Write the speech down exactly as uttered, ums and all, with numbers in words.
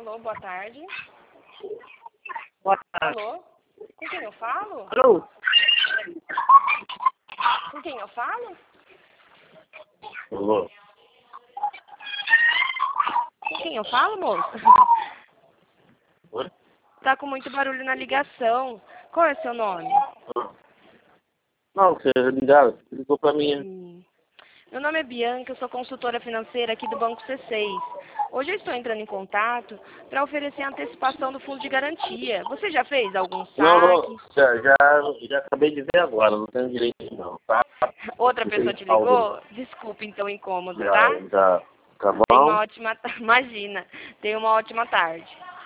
Alô, boa tarde. Boa tarde. Alô? Com quem eu falo? Alô? Com quem eu falo? Alô? Com quem eu falo, moço? Oi? Tá com muito barulho na ligação. Qual é seu nome? Não, você ligaram, ligou pra mim. Hum. Meu nome é Bianca, eu sou consultora financeira aqui do Banco C seis. Hoje eu estou entrando em contato para oferecer a antecipação do fundo de garantia. Você já fez algum Não, saque? não, já, já, já acabei de ver agora, não tenho direito não, tá? Outra pessoa te ligou? Desculpe então o incômodo, Já, tá? já, tá Tenha uma bom? ótima... Imagina. Tenha uma ótima tarde.